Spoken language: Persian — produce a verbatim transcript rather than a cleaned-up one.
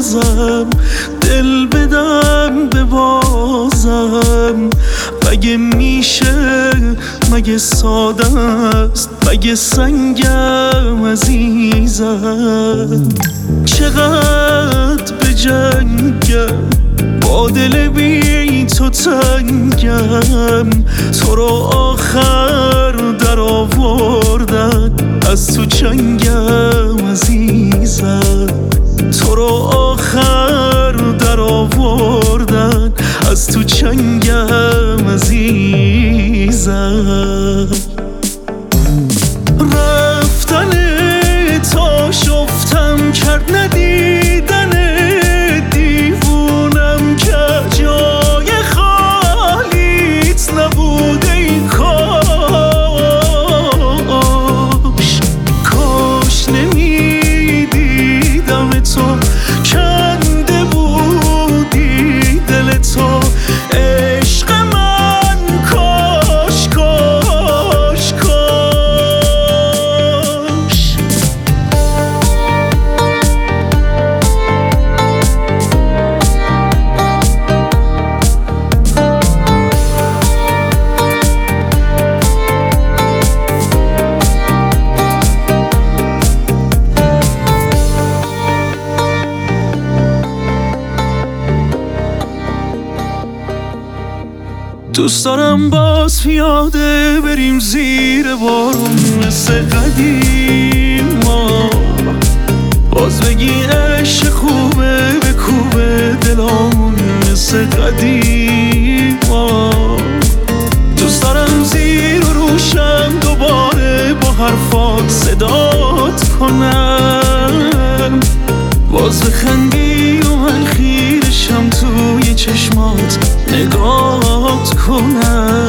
بازم دل بدم به بازم. مگه میشه، مگه ساده است، مگه سنگم عزیزم. چقدر به جنگم با دل بی تو تنگم. تو رو آخر در آوردن از تو چنگم عزیزم. تو رو آخر در آوردن از تو چنگم عزیزم. رفتن تا شفتم کرد ندیدن دیوونم که جای خالیت نبوده. این کاش کاش نمیدیدم تو، کنده بودی دل تو عشق من. کاش کاش کاش دوست دارم باز پیاده بریم زیر بارون مثل قدیما. باز بگی عشق خوبه به کوبه دلامون مثل قدیما. دوست دارم زیر و روشم دوباره با حرفات صدات کنم. باز بخندی و من خیرشم توی چشمات نگات کنم.